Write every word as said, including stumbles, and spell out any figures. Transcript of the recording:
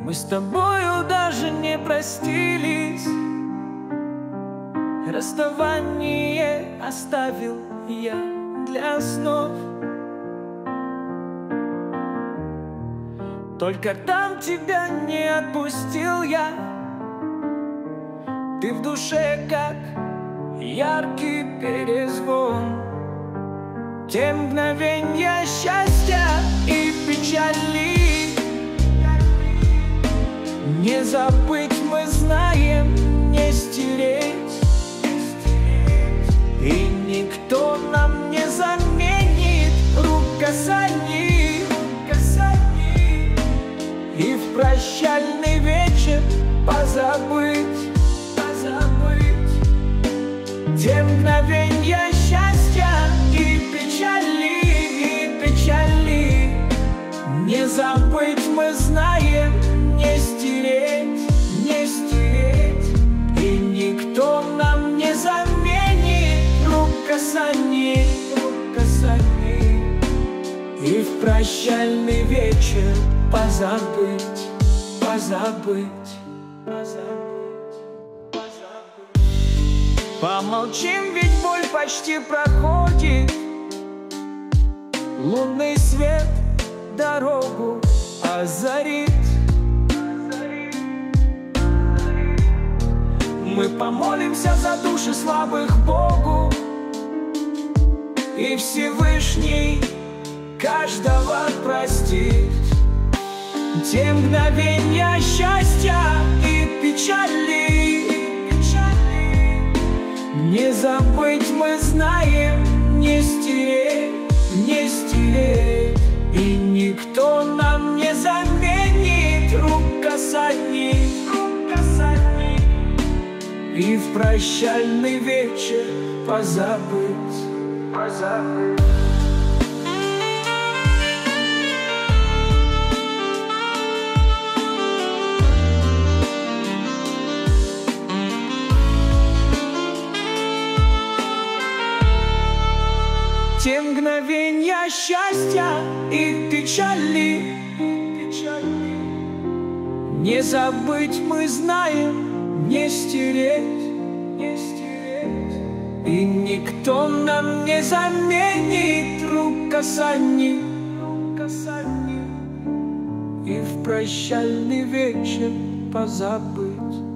Мы с тобою даже не простились. Расставание оставил я для снов. Только там тебя не отпустил я. Ты в душе как яркий перезвон. Те мгновенья счастья и печали не забыть мы знаем, не стереть. И никто нам не заменит рук касаний. И в прощальный вечер позабыть, позабыть те мгновенья счастья и печали, и печали. Не забыть мы знаем, не стереть, не стереть. И никто нам не заменит рук касаний, рук касаний. И в прощальный вечер позабыть, позабыть, позабыть, позабыть. Помолчим, ведь боль почти проходит. Лунный свет дорогу озарит. Мы помолимся за души слабых Богу, и Всевышний каждого простит. Те мгновенья счастья и печали, и печали не забыть мы знаем, не стереть, не стереть. И никто нам не заменит рук касаний, рук касаний. И в прощальный вечер позабыть, позабыть. Те мгновенья счастья и печали, печали не забыть мы знаем, не стереть, не стереть. И никто нам не заменит рук касаний, рук касаний. И в прощальный вечер позабыть.